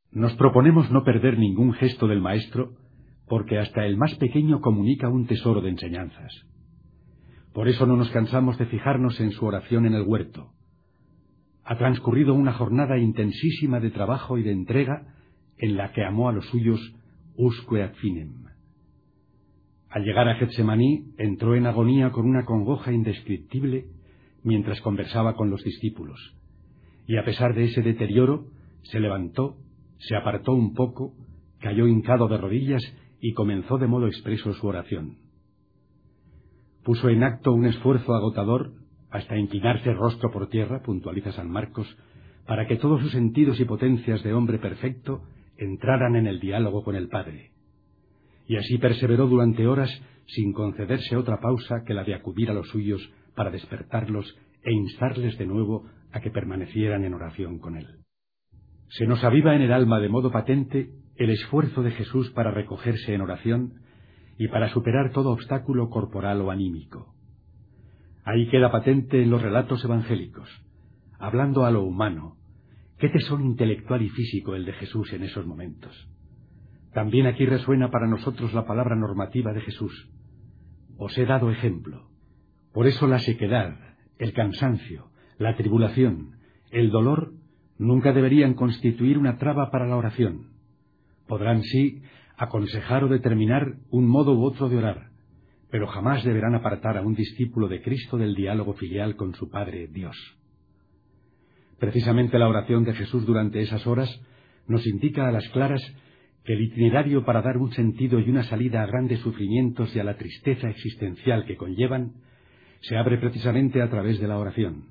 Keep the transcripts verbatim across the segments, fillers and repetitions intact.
Nos proponemos no perder ningún gesto del Maestro, porque hasta el más pequeño comunica un tesoro de enseñanzas. Por eso no nos cansamos de fijarnos en su oración en el huerto. Ha transcurrido una jornada intensísima de trabajo y de entrega en la que amó a los suyos usque ad finem. Al llegar a Getsemaní, entró en agonía con una congoja indescriptible mientras conversaba con los discípulos, y a pesar de ese deterioro, se levantó, se apartó un poco, cayó hincado de rodillas y comenzó de modo expreso su oración. Puso en acto un esfuerzo agotador hasta inclinarse rostro por tierra, puntualiza San Marcos, para que todos sus sentidos y potencias de hombre perfecto entraran en el diálogo con el Padre. Y así perseveró durante horas sin concederse otra pausa que la de acudir a los suyos para despertarlos e instarles de nuevo a que permanecieran en oración con él. Se nos aviva en el alma de modo patente el esfuerzo de Jesús para recogerse en oración y para superar todo obstáculo corporal o anímico. Ahí queda patente en los relatos evangélicos, hablando a lo humano. Qué tesón intelectual y físico el de Jesús en esos momentos. También aquí resuena para nosotros la palabra normativa de Jesús. Os he dado ejemplo. Por eso la sequedad, el cansancio, la tribulación, el dolor nunca deberían constituir una traba para la oración. Podrán, sí, aconsejar o determinar un modo u otro de orar, pero jamás deberán apartar a un discípulo de Cristo del diálogo filial con su Padre Dios. Precisamente la oración de Jesús durante esas horas nos indica a las claras que el itinerario para dar un sentido y una salida a grandes sufrimientos y a la tristeza existencial que conllevan se abre precisamente a través de la oración.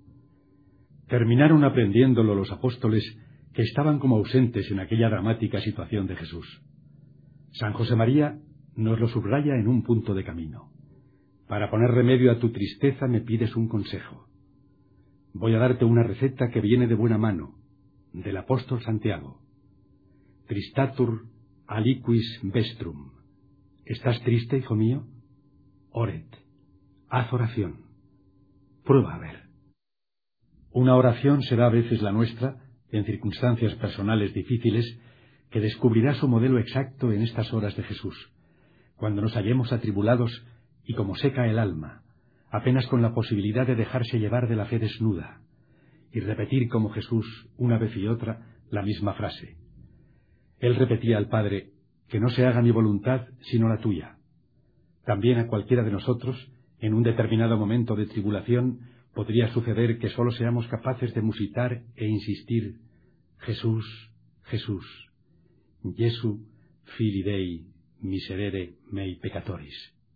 Terminaron aprendiéndolo los apóstoles, que estaban como ausentes en aquella dramática situación de Jesús. San José María nos lo subraya en un punto de camino. Para poner remedio a tu tristeza me pides un consejo. Voy a darte una receta que viene de buena mano, del apóstol Santiago. Tristatur aliquis vestrum. ¿Estás triste, hijo mío? Oret. Haz oración. Prueba a ver. Una oración será a veces la nuestra, en circunstancias personales difíciles, que descubrirá su modelo exacto en estas horas de Jesús, cuando nos hallemos atribulados y como seca el alma, apenas con la posibilidad de dejarse llevar de la fe desnuda, y repetir como Jesús, una vez y otra, la misma frase. Él repetía al Padre, que no se haga mi voluntad sino la tuya. También a cualquiera de nosotros, en un determinado momento de tribulación, podría suceder que sólo seamos capaces de musitar e insistir, Jesús, Jesús, Jesu, Fili Dei, miserere mei peccatoris.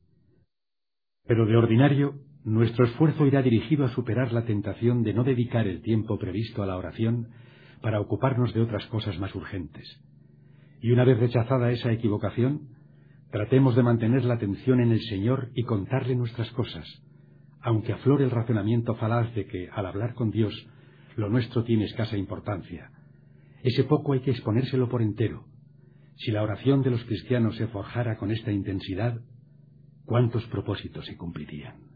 Pero de ordinario, nuestro esfuerzo irá dirigido a superar la tentación de no dedicar el tiempo previsto a la oración para ocuparnos de otras cosas más urgentes. Y una vez rechazada esa equivocación, tratemos de mantener la atención en el Señor y contarle nuestras cosas, aunque aflore el razonamiento falaz de que, al hablar con Dios, lo nuestro tiene escasa importancia. Ese poco hay que exponérselo por entero. Si la oración de los cristianos se forjara con esta intensidad, ¿cuántos propósitos se cumplirían?